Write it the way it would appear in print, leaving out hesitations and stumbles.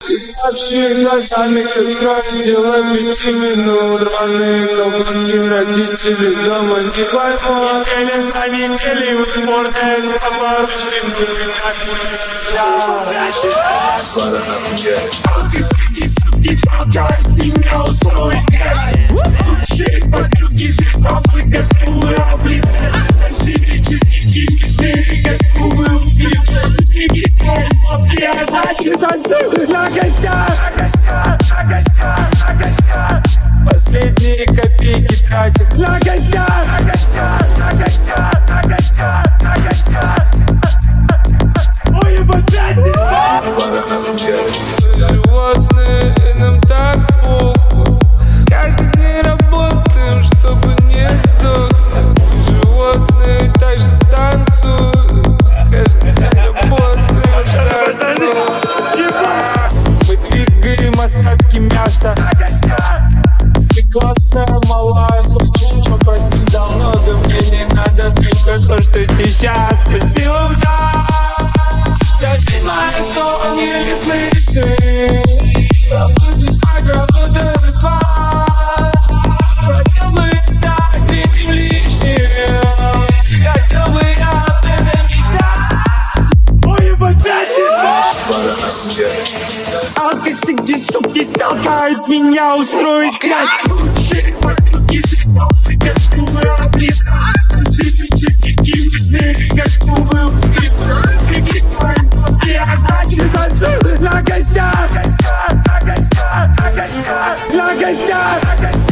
Уставшие глазами, как кровь, дело 5 минут. Рваные колготки, родители дома не поймут. Неделя за неделей вы спорten поручник, вы так будете всегда. Пора нам делать. Ты сиди, суди, помогай меня устроить. Лучшие подруги зимовые готовы облизать. Почти вечер дикий песни готовы убить. А значит танцуй на гостях. Последние копейки тратим На гостях. Ой, ебать, пора нам делать. животные, и нам так похуй. Каждый день работаем, чтобы не сдохнуть. Животные также танцуют. Каждый день работаем, мы двигаем остатки мяса. Ты классная, малая, хочу попросить давно. Да мне не надо только то, что ты сейчас по силам дашь. Вся жизнь моя снова не слышны. Работаю спать, работаю спать. Хотел бы стать третьим лишним. Хотел бы я об этом мечтать. Ой, ебать, пора нам делать. Алка сидит, суки, толкает меня устроить грязь. Лучшие подруги зимовые готовы облизать. Почти вечер дикий песни готовы убить. А значит танцуй на гостях. На гостях.